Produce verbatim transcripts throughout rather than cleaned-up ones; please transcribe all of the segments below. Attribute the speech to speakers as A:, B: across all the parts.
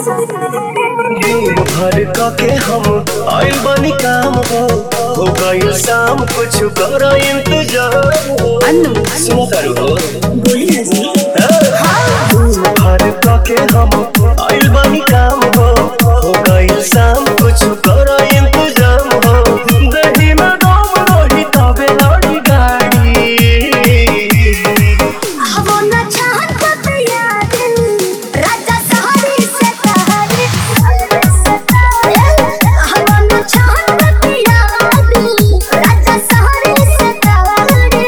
A: दिन भर के हम आइल बनी काम हो हो गइल शाम कुछ कर इंतजार
B: अन्नू
A: सुनो तारू हो
B: बोलिए जी।
A: दिन भर के हम आइल बनी काम हो हो गइल शाम कुछ कर इंतजार हो दही में दम रही तबे लड़ी गाड़ी
B: वो न चाहत बतिया दिल राजा सहरी से तहरी वो न चाहत बतिया दिल राजा सहरी से तहरी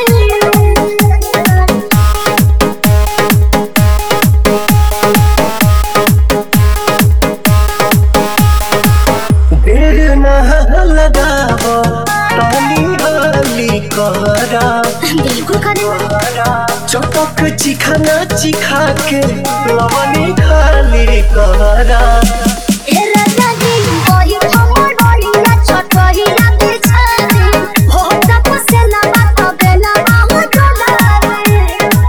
A: देर न लगावो ताली हाली कहरा
B: बिल्कुल करें।
A: चटक चिखाना चिखा के लवनी खाली कहरा
B: ए राजा जी वही हमर बलिया छटहिया बिछाई हो तप से लगा तबे लगा हो डोलावे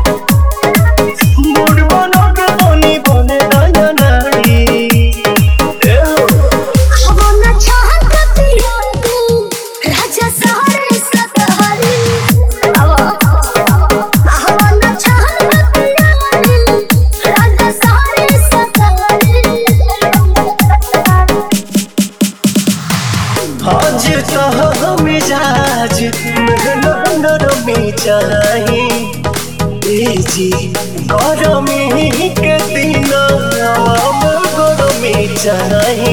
A: मुड़ बनोगे बनी बने नया नारी ए हो
B: वो न चाहत बतिया दिल राजा सहरी से तहरी वो न चाहत बतिया दिल राजा सहरी से तहरी
A: आज तो मिजाज नंदर में चाही ए जी गरमी के दिन गरमी चाही